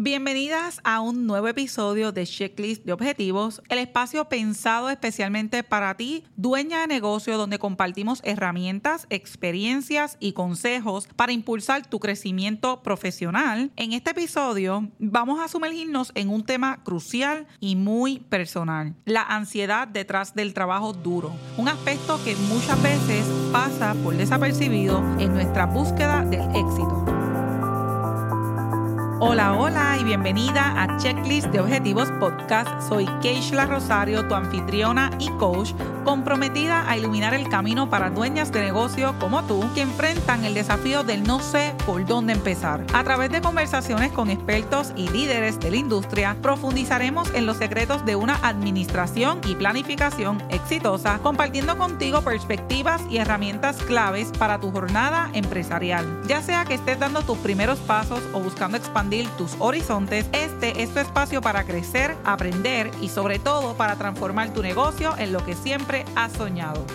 Bienvenidas a un nuevo episodio de Checklist de Objetivos, el espacio pensado especialmente para ti, dueña de negocio, donde compartimos herramientas, experiencias y consejos para impulsar tu crecimiento profesional. En este episodio vamos a sumergirnos en un tema crucial y muy personal: la ansiedad detrás del trabajo duro, un aspecto que muchas veces pasa por desapercibido en nuestra búsqueda del éxito. Hola y bienvenida a Checklist de Objetivos Podcast. Soy Keishla Rosario, tu anfitriona y coach, comprometida a iluminar el camino para dueñas de negocio como tú que enfrentan el desafío del no sé por dónde empezar. A través de conversaciones con expertos y líderes de la industria, profundizaremos en los secretos de una administración y planificación exitosa, compartiendo contigo perspectivas y herramientas claves para tu jornada empresarial. Ya sea que estés dando tus primeros pasos o buscando expandir tus horizontes, este es tu espacio para crecer, aprender y sobre todo para transformar tu negocio en lo que siempre has soñado.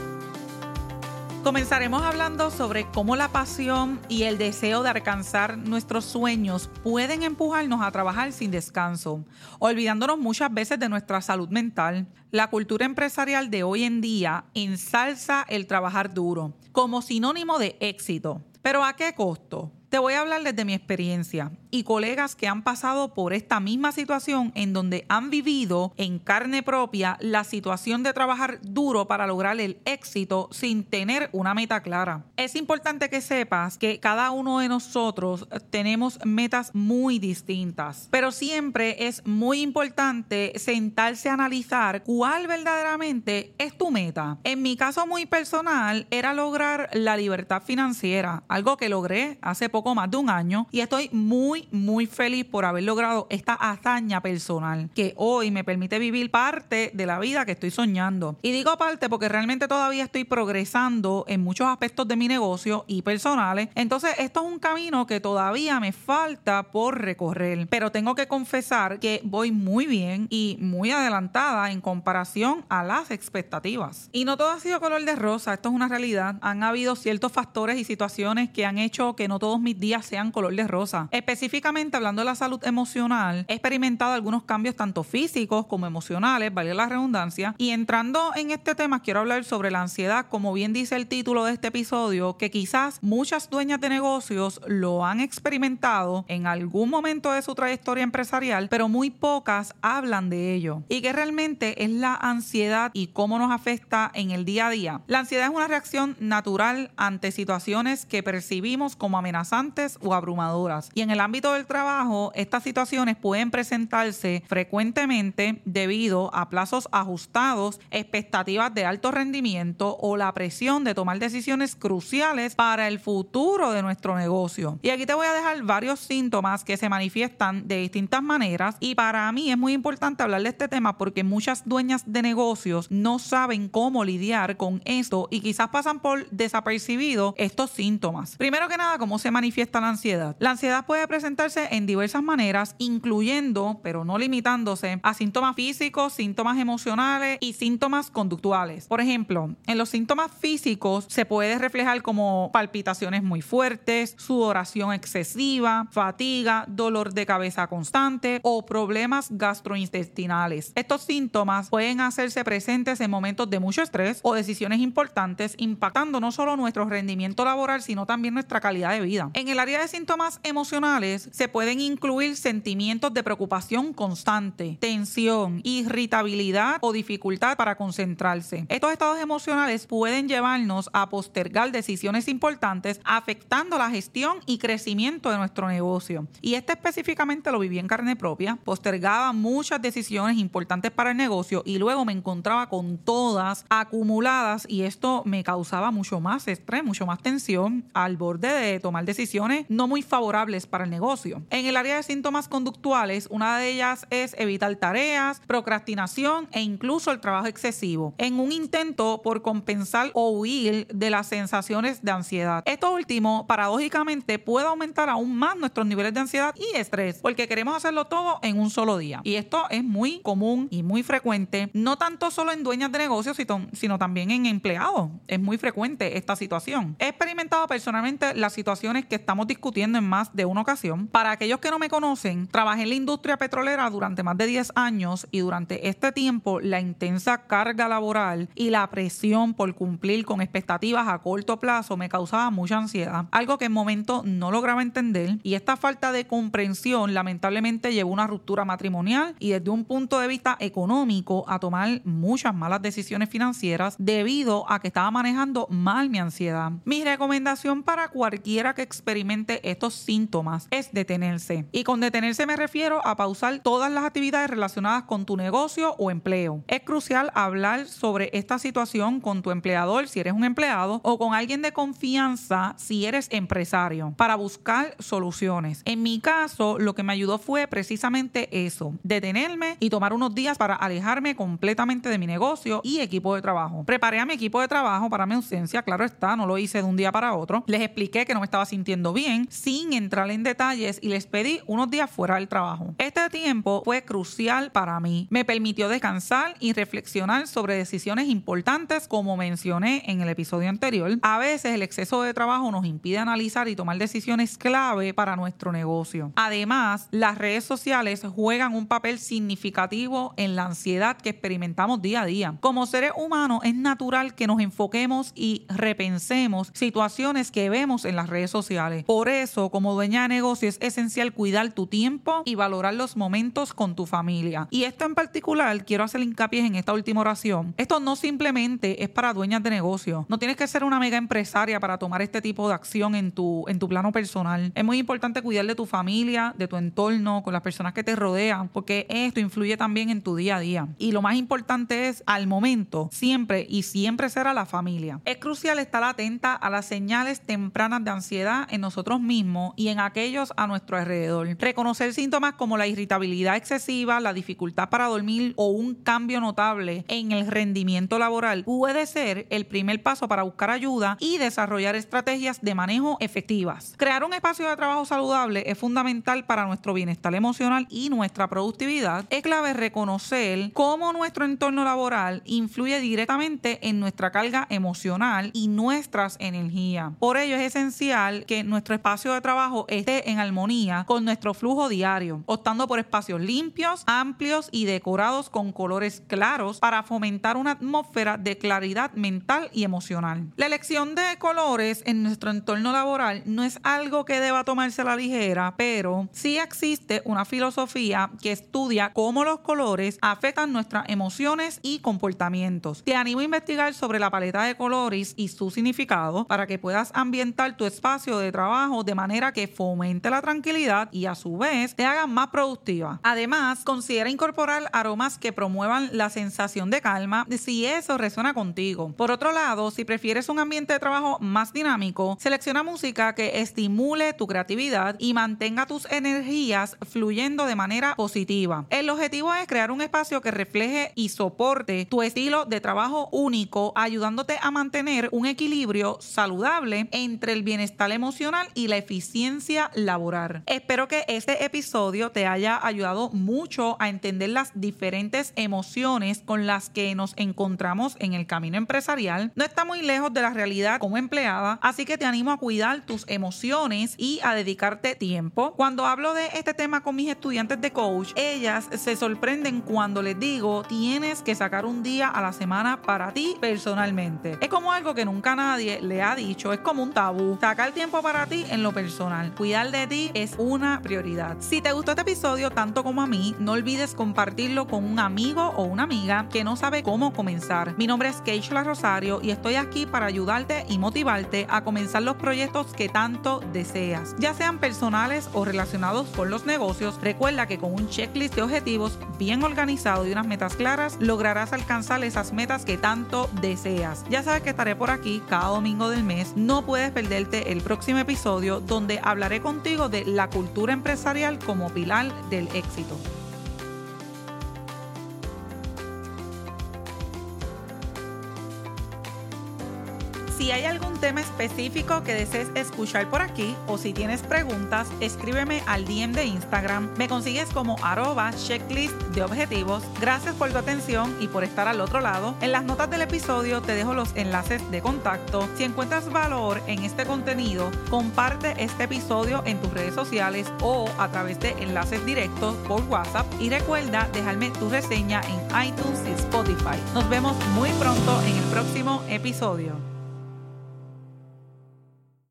Comenzaremos hablando sobre cómo la pasión y el deseo de alcanzar nuestros sueños pueden empujarnos a trabajar sin descanso, olvidándonos muchas veces de nuestra salud mental. La cultura empresarial de hoy en día ensalza el trabajar duro como sinónimo de éxito. ¿Pero a qué costo? Te voy a hablar desde mi experiencia y colegas que han pasado por esta misma situación, en donde han vivido en carne propia la situación de trabajar duro para lograr el éxito sin tener una meta clara. Es importante que sepas que cada uno de nosotros tenemos metas muy distintas, pero siempre es muy importante sentarse a analizar cuál verdaderamente es tu meta. En mi caso muy personal era lograr la libertad financiera, algo que logré hace poco más de un año, y estoy muy feliz por haber logrado esta hazaña personal que hoy me permite vivir parte de la vida que estoy soñando. Y digo parte porque realmente todavía estoy progresando en muchos aspectos de mi negocio y personales. Entonces esto es un camino que todavía me falta por recorrer, pero tengo que confesar que voy muy bien y muy adelantada en comparación a las expectativas. Y no todo ha sido color de rosa, esto es una realidad. Han habido ciertos factores y situaciones que han hecho que no todos mis días sean color de rosa. Específicamente hablando de la salud emocional, he experimentado algunos cambios tanto físicos como emocionales, vale la redundancia, y entrando en este tema quiero hablar sobre la ansiedad, como bien dice el título de este episodio, que quizás muchas dueñas de negocios lo han experimentado en algún momento de su trayectoria empresarial, pero muy pocas hablan de ello. ¿Y qué realmente es la ansiedad y cómo nos afecta en el día a día? La ansiedad es una reacción natural ante situaciones que percibimos como amenazantes o abrumadoras. Y en el ámbito del trabajo, estas situaciones pueden presentarse frecuentemente debido a plazos ajustados, expectativas de alto rendimiento o la presión de tomar decisiones cruciales para el futuro de nuestro negocio. Y aquí te voy a dejar varios síntomas que se manifiestan de distintas maneras, y para mí es muy importante hablar de este tema porque muchas dueñas de negocios no saben cómo lidiar con esto y quizás pasan por desapercibido estos síntomas. Primero que nada, ¿cómo se manifiesta la ansiedad? La ansiedad puede presentarse en diversas maneras, incluyendo, pero no limitándose, a síntomas físicos, síntomas emocionales y síntomas conductuales. Por ejemplo, en los síntomas físicos se puede reflejar como palpitaciones muy fuertes, sudoración excesiva, fatiga, dolor de cabeza constante o problemas gastrointestinales. Estos síntomas pueden hacerse presentes en momentos de mucho estrés o decisiones importantes, impactando no solo nuestro rendimiento laboral, sino también nuestra calidad de vida. En el área de síntomas emocionales se pueden incluir sentimientos de preocupación constante, tensión, irritabilidad o dificultad para concentrarse. Estos estados emocionales pueden llevarnos a postergar decisiones importantes, afectando la gestión y crecimiento de nuestro negocio. Y específicamente lo viví en carne propia. Postergaba muchas decisiones importantes para el negocio y luego me encontraba con todas acumuladas, y esto me causaba mucho más estrés, mucho más tensión, al borde de tomar decisiones no muy favorables para el negocio. En el área de síntomas conductuales, una de ellas es evitar tareas, procrastinación e incluso el trabajo excesivo, en un intento por compensar o huir de las sensaciones de ansiedad. Esto último, paradójicamente, puede aumentar aún más nuestros niveles de ansiedad y estrés, porque queremos hacerlo todo en un solo día. Y esto es muy común y muy frecuente, no tanto solo en dueñas de negocios, sino también en empleados. Es muy frecuente esta situación. He experimentado personalmente las situaciones que estamos discutiendo en más de una ocasión. Para aquellos que no me conocen, trabajé en la industria petrolera durante más de 10 años y durante este tiempo la intensa carga laboral y la presión por cumplir con expectativas a corto plazo me causaba mucha ansiedad, algo que en momento no lograba entender, y esta falta de comprensión lamentablemente llevó a una ruptura matrimonial y desde un punto de vista económico a tomar muchas malas decisiones financieras debido a que estaba manejando mal mi ansiedad. Mi recomendación para cualquiera que experimente estos síntomas es detenerse, y con detenerse me refiero a pausar todas las actividades relacionadas con tu negocio o empleo. Es crucial hablar sobre esta situación con tu empleador si eres un empleado o con alguien de confianza si eres empresario para buscar soluciones. En mi caso, lo que me ayudó fue precisamente eso, detenerme y tomar unos días para alejarme completamente de mi negocio y equipo de trabajo. Preparé a mi equipo de trabajo para mi ausencia, claro está, no lo hice de un día para otro. Les expliqué que no me estaba sintiendo bien sin entrar en detalles y les pedí unos días fuera del trabajo. Este tiempo fue crucial para mí. Me permitió descansar y reflexionar sobre decisiones importantes, como mencioné en el episodio anterior. A veces el exceso de trabajo nos impide analizar y tomar decisiones clave para nuestro negocio. Además, las redes sociales juegan un papel significativo en la ansiedad que experimentamos día a día. Como seres humanos es natural que nos enfoquemos y repensemos situaciones que vemos en las redes sociales. Por eso, como dueña de negocio, es esencial cuidar tu tiempo y valorar los momentos con tu familia. Y esto en particular, quiero hacer hincapié en esta última oración. Esto no simplemente es para dueñas de negocio. No tienes que ser una mega empresaria para tomar este tipo de acción en tu plano personal. Es muy importante cuidar de tu familia, de tu entorno, con las personas que te rodean, porque esto influye también en tu día a día. Y lo más importante es, al momento, siempre será la familia. Es crucial estar atenta a las señales tempranas de ansiedad en nosotros mismos y en aquellos a nuestro alrededor. Reconocer síntomas como la irritabilidad excesiva, la dificultad para dormir o un cambio notable en el rendimiento laboral puede ser el primer paso para buscar ayuda y desarrollar estrategias de manejo efectivas. Crear un espacio de trabajo saludable es fundamental para nuestro bienestar emocional y nuestra productividad. Es clave reconocer cómo nuestro entorno laboral influye directamente en nuestra carga emocional y nuestras energías. Por ello es esencial que nuestro espacio de trabajo esté en armonía con nuestro flujo diario, optando por espacios limpios, amplios y decorados con colores claros para fomentar una atmósfera de claridad mental y emocional. La elección de colores en nuestro entorno laboral no es algo que deba tomarse a la ligera, pero sí existe una filosofía que estudia cómo los colores afectan nuestras emociones y comportamientos. Te animo a investigar sobre la paleta de colores y su significado para que puedas ambientar tu espacio de trabajo de manera que fomente la tranquilidad y a su vez te haga más productiva. Además, considera incorporar aromas que promuevan la sensación de calma si eso resuena contigo. Por otro lado, si prefieres un ambiente de trabajo más dinámico, selecciona música que estimule tu creatividad y mantenga tus energías fluyendo de manera positiva. El objetivo es crear un espacio que refleje y soporte tu estilo de trabajo único, ayudándote a mantener un equilibrio saludable entre el bienestar emocional y la eficiencia laboral. Espero que este episodio te haya ayudado mucho a entender las diferentes emociones con las que nos encontramos en el camino empresarial. No está muy lejos de la realidad como empleada, así que te animo a cuidar tus emociones y a dedicarte tiempo. Cuando hablo de este tema con mis estudiantes de coach, ellas se sorprenden cuando les digo, tienes que sacar un día a la semana para ti personalmente. Es como algo que nunca nadie le ha dicho, es como un tabú. Sacar tiempo para ti en lo personal. Cuidar de ti es una prioridad. Si te gustó este episodio tanto como a mí, no olvides compartirlo con un amigo o una amiga que no sabe cómo comenzar. Mi nombre es Keishla Rosario y estoy aquí para ayudarte y motivarte a comenzar los proyectos que tanto deseas, ya sean personales o relacionados con los negocios. Recuerda que con un checklist de objetivos bien organizado y unas metas claras, lograrás alcanzar esas metas que tanto deseas. Ya sabes que estaré por aquí cada domingo del mes. No puedes perderte el próximo episodio donde hablaré contigo de la cultura empresarial como pilar del éxito. Si hay algún tema específico que desees escuchar por aquí o si tienes preguntas, escríbeme al DM de Instagram. Me consigues como @checklist de objetivos. Gracias por tu atención y por estar al otro lado. En las notas del episodio te dejo los enlaces de contacto. Si encuentras valor en este contenido, comparte este episodio en tus redes sociales o a través de enlaces directos por WhatsApp y recuerda dejarme tu reseña en iTunes y Spotify. Nos vemos muy pronto en el próximo episodio.